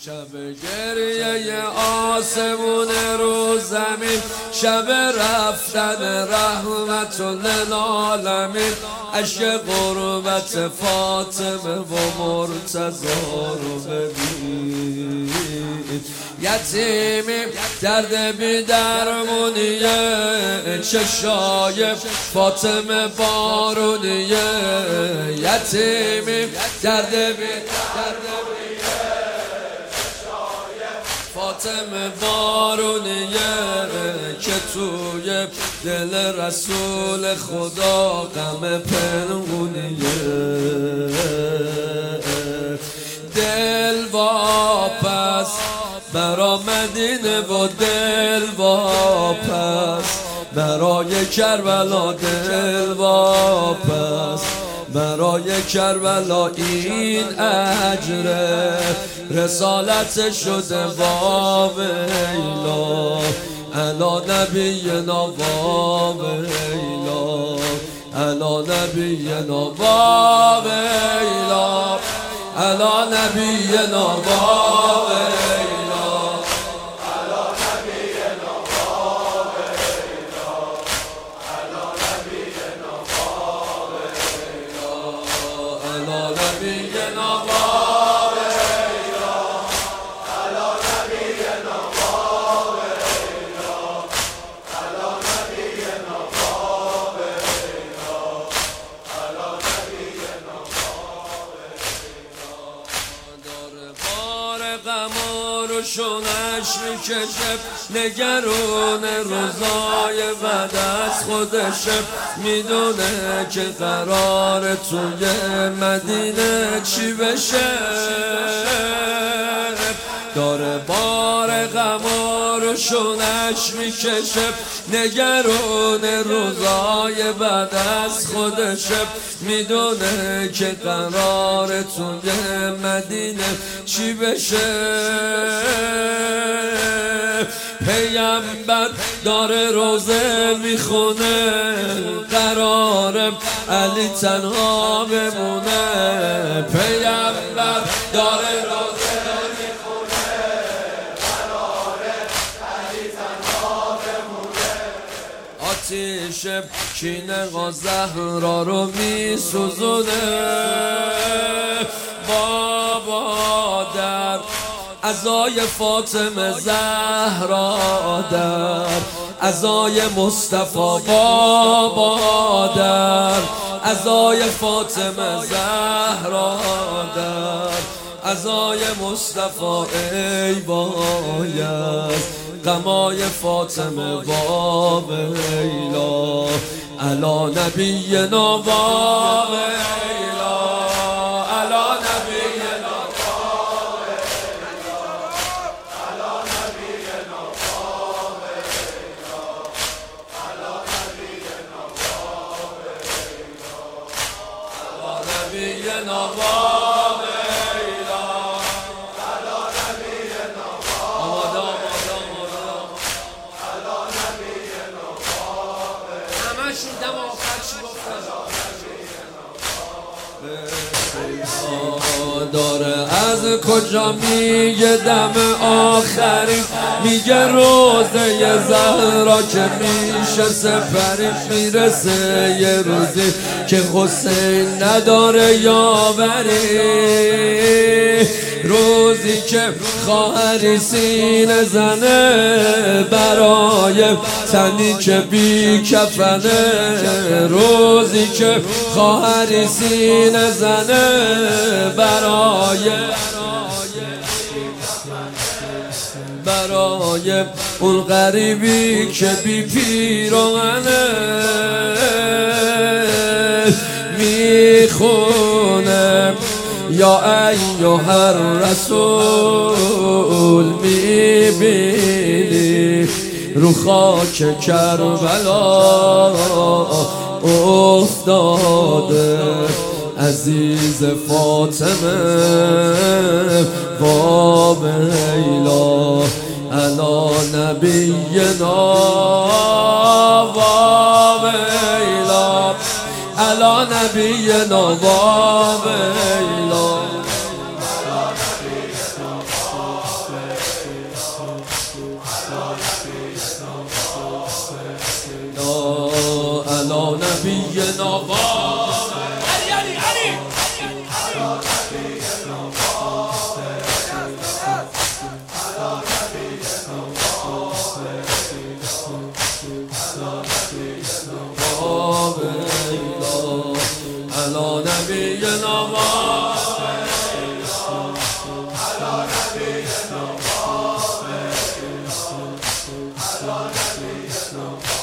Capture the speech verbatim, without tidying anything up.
شب گریه آسمون رو زمین، شب رفتن رحمت للعالمین، عشق غربت فاطمه و مرتضی رو ببین. یتیمی درد بی درمونیه، چشای فاطمه بارونیه. یتیمی درد بی درمونیه، فاطمه بارونیه، که توی دل رسول خدا غم پنهونیه. دل واپس برا مدینه و دل واپس برای کربلا، دل واپس برای کربلا. این اجر رسالت شده واویلا علی نبینا، واویلا علی نبینا، واویلا علی نبینا، واویلا علی نبینا، واویلا علی نبینا، واویلا علی نبینا، واویلا علی نبینا، واویلا علی نبینا، واویلا علی نبینا، روشونش میکشه، نگرون روزای بعد از خودشه. میدونه که قرار توی مدینه چی بشه، داره بار غم و روشونش میکشه، نگرون روزای بعد از خودشه. میدونه که قرار توی مدینه چی بشه. پیامبر داره روزه میخونه، قراره علی تنها بمونه. پیامبر داره روزه میخونه، قراره علی تنها بمونه. آتیش کینه و زهرا رو میسوزونه. بابا در عزای فاطمه زهرا، در عزای مصطفی بابا، در عزای فاطمه زهرا، در عزای مصطفی. ای باید غمای فاطمه واویلا علی نبینا، واویلا علی نبینا، نبینا، واویلا علی نبینا، آماده آماده آماده علی نبینا، واویلا. همشون دم آخر چی گفتن؟ داره از کجا میگه دم آخری، میگه روزه زهرا که میشه سپری. میرسه یه روزی که حسین نداره یاوری، روزی که خواهری سینه زنه برای تنی که بی کفنه. روزی که خواهری سینه زنه برای برای اون غریبی که بی پیراهنه. میخونه یا ایها الرسول، میبینی رو خاک کربلا افتاده عزیز فاطمه واویلا علی نبینا، واویلا علی نبینا، واویلا ویلا علی نبینا ما على نبينا